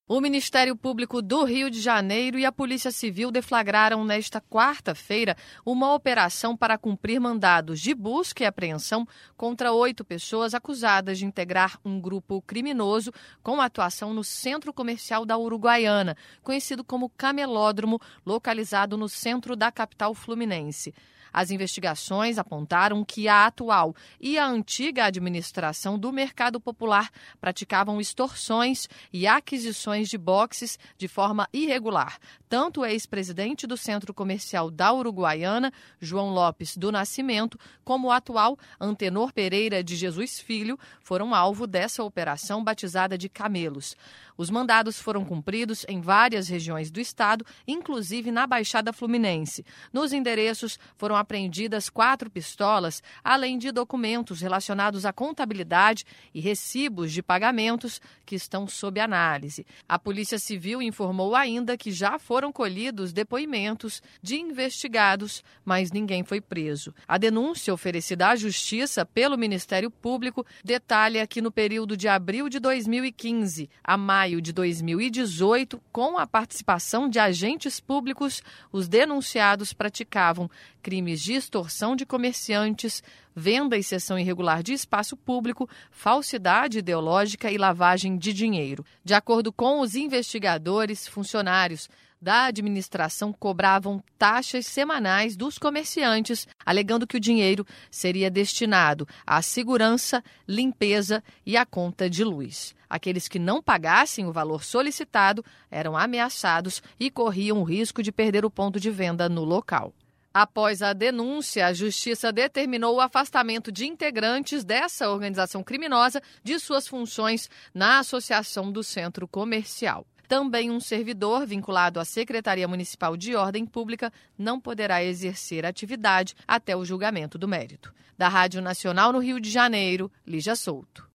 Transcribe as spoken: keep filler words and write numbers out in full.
O Ministério Público do Rio de Janeiro e a Polícia Civil deflagraram nesta quarta-feira uma operação para cumprir mandados de busca e apreensão contra oito pessoas acusadas de integrar um grupo criminoso com atuação no Centro Comercial da Uruguaiana, conhecido como Camelódromo, localizado no centro da capital fluminense. As investigações apontaram que a atual e a antiga administração do Mercado Popular praticavam extorsões e aquisições de boxes de forma irregular. Tanto o ex-presidente do Centro Comercial da Uruguaiana, João Lopes do Nascimento, como o atual Antenor Pereira de Jesus Filho foram alvo dessa operação batizada de Camelos. Os mandados foram cumpridos em várias regiões do estado, inclusive na Baixada Fluminense. Nos endereços foram apreendidas quatro pistolas, além de documentos relacionados à contabilidade e recibos de pagamentos que estão sob análise. A Polícia Civil informou ainda que já foram colhidos depoimentos de investigados, mas ninguém foi preso. A denúncia oferecida à Justiça pelo Ministério Público detalha que no período de abril de dois mil e quinze a maio de dois mil e dezoito, com a participação de agentes públicos, os denunciados praticavam crimes de extorsão de comerciantes, venda e cessão irregular de espaço público, falsidade ideológica e lavagem de dinheiro. De acordo com os investigadores, funcionários da administração cobravam taxas semanais dos comerciantes, alegando que o dinheiro seria destinado à segurança, limpeza e à conta de luz. Aqueles que não pagassem o valor solicitado eram ameaçados e corriam o risco de perder o ponto de venda no local. Após a denúncia, a Justiça determinou o afastamento de integrantes dessa organização criminosa de suas funções na Associação do Centro Comercial. Também um servidor vinculado à Secretaria Municipal de Ordem Pública não poderá exercer atividade até o julgamento do mérito. Da Rádio Nacional no Rio de Janeiro, Lígia Souto.